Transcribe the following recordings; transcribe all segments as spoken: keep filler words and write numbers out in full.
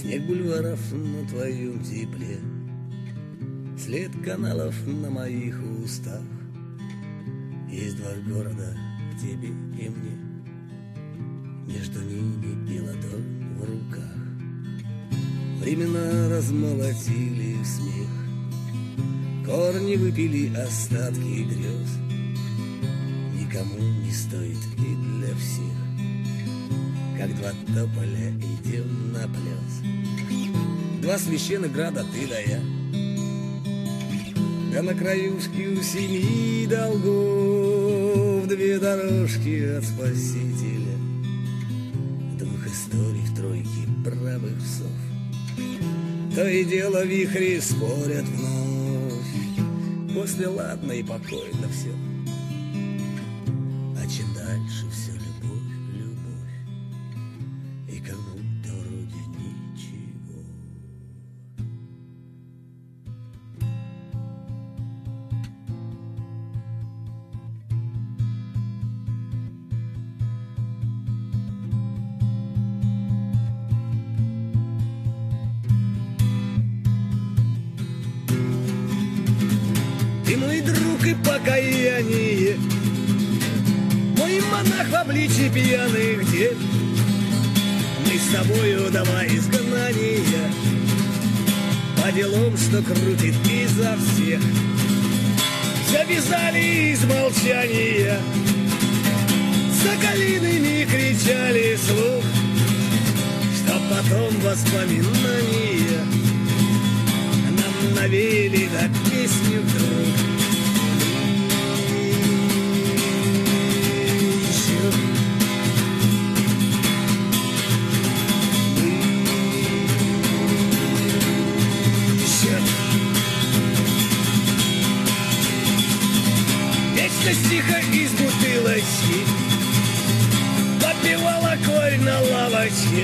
Снег бульваров на твоем тепле, след каналов на моих устах. Есть два города в тебе и мне, между ними и ладонь в руках. Времена размолотили в смех, корни выпили остатки грез. Никому не стоит и для всех, как два тополя идем на пляс. Два священных града, ты да я, да на краюшке у семи долгов две дорожки от Спасителя, двух историй в тройке правых псов. То и дело вихри спорят вновь, после ладно и покойно все. А чем дальше все любовь, любовь, и как будто вроде ничего. Ты мой друг и покаяние, мой монах в обличье пьяных дев. Мы с тобою давай изгнания, по делам, что крутит изо всех. Завязали из молчания, соколиными кричали слух, чтоб потом воспоминания нам навели на песню вдруг. Тихо из бутылочки попивала корь на лавочке,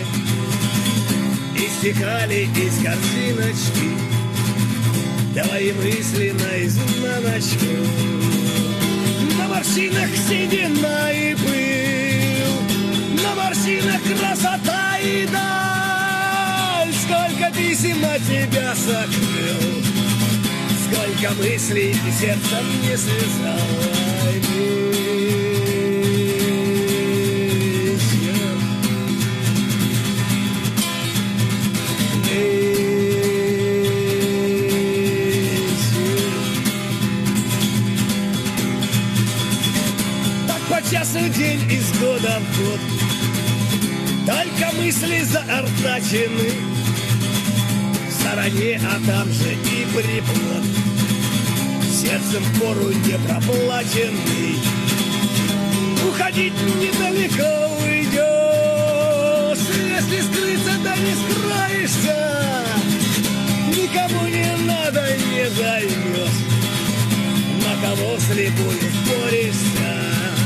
истекали из корзиночки твои мысли наизнаночку. На морщинах седина и пыл, на морщинах красота и даль. Сколько писем от тебя сокрыл, сколько мыслей и сердцем не связал. Так по часу день из года в год, только мысли заортачены в стороне, а там же и приплод. Сердцем пору не проплаченный, уходить недалеко уйдешь. Если скрыться, да не скроешься, никому не надо, не займешь, на кого вслепую споришься.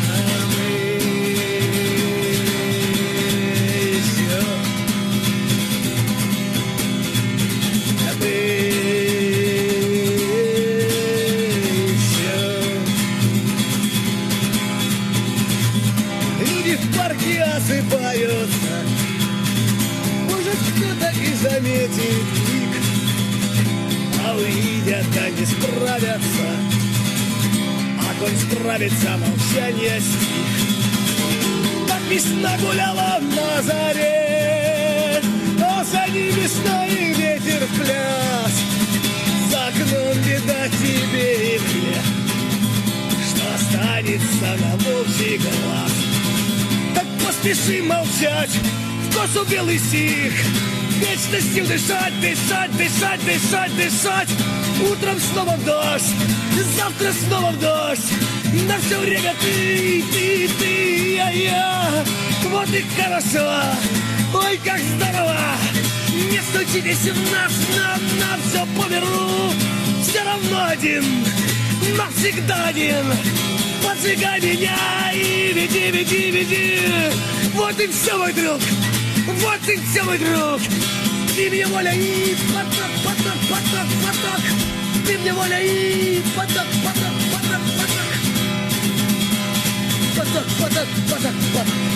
Осыпаются, может, кто-то и заметит миг, а увидят, да не справятся. Огонь справится, молчание стих. Так весна гуляла на заре, осень весной ветер в пляс. За окном беда тебе и мне, что останется на волчий глаз. Поспеши молчать, в косу белый стих, вечностью дышать, дышать, дышать, дышать, дышать. Утром снова в дождь, завтра снова в дождь. На все время ты, ты, ты, я, я. Вот и хорошо, ой, как здорово. Не стучитесь в нас, нам, нам все по миру. Все равно один, навсегда один. Поджигай меня и веди, веди, веди. Вот и все, мой друг, вот и все, мой друг. Ты мне воля и поток, поток, поток, поток. Ты мне воля и поток, поток, поток, поток. Поток, поток, поток, поток.